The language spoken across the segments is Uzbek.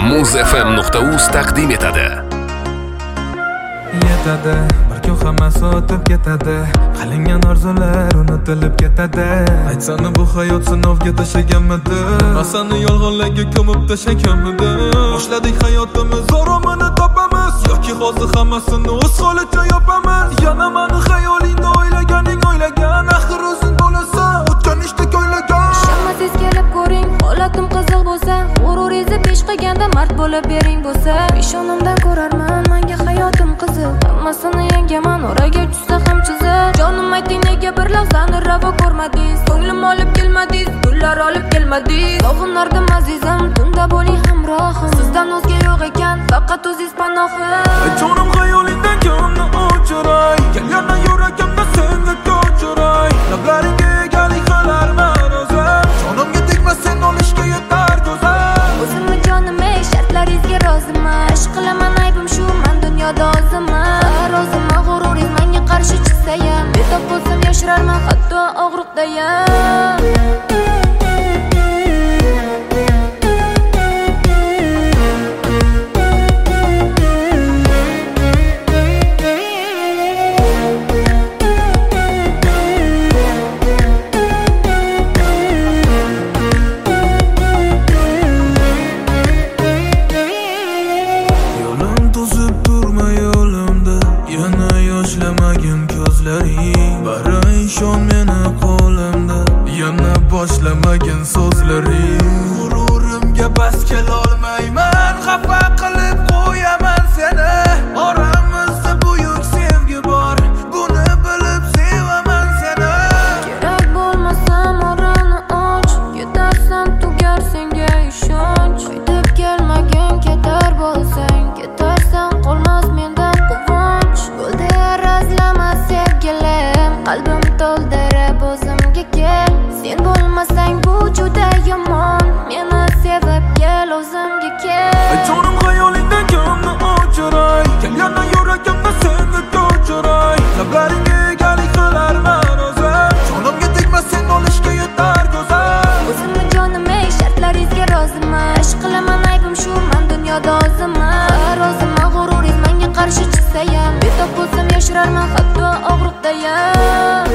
muzfm.uz taqdim etadi. Yetadi, bir kun hammasi o'tib ketadi. Qilingan orzular unutilib ketadi. Aytsani bu hayot sinovga tashlaganmidi? Masani yolg'onlarga ko'mib tashlaganmidi? Boshladik hayotimiz oromini topamiz yoki hozir hammasini o'z holicha yopamiz? Yana mani xayolingda o'ylaganing o'ylagan, axir o'zing bo'lasan, o'tgan ishdek o'ylagan. Shamasiz kelib ko'ring, holatim qiziq bo'lsa, g'ururingizni pesh qilganda mard bo'lib bering bo'lsa, peshonamdan ko'rarman, menga hayotim qiziq. Hammasini yangaman, oraga tushsa ham chiziq. Jonim ayting, nega bir lahzani ravo ko'rmadingiz? Ko'nglim olib kelmadingiz, gullar olib kelmadingiz. Sog'inardim azizim, tunda bo'ling hamrohim. Sizdan o'zga yo'q ekan, faqat o'zingiz panohim. Jonim xayolingdan ko'mni o'chiray, kelgandan yuragimda senga ko'chiray. Lablaringga egalik qilarman o'zim, jonimga tegma sen olishga yetar go'zal. O'zimni jonim ey, shartlaringizga roziman. Ish qilaman, aybim shu, men dunyoda oziman. Roziman, g'ururingiz menga qarshi chiqsa ham, betob bo'lsam yashirarman, hatto og'riqdayam. Boshlamagin so'zlaring, g'ururimga bas kelolmayman, xafa qilib qo'yaman seni. Oramizda buyuk sevgi bor, buni bilib sevaman seni. Kerak bo'lmasam orani och, ketarsan tugar senga ishonch. Qaytib kelmagin, ketar bo'lsang, ketarsan, qolmas menda quvonch. Bo'ldi razlama sevgilim, qalbim to'ldirib o'zimga kel. Sen bo'lmasang bu juda yomon, meni sevib kel, o'zimga kel. Jonim xayolingdan ko'mni o'chiray, kelgandan yuragimda senga ko'chiray. Lablaringga egalik qilarman o'zim, jonimga tegma sen olishga yetar go'zal. O'zimni jonim ey, shartlaringizga roziman. Ish qilaman, aybim shu, men dunyoda oziman. Roziman, g'ururingiz menga qarshi chiqsa ham, betob bo'lsam yashirarman, hatto og'riqdayam.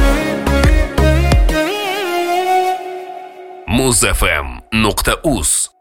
muzfm.uz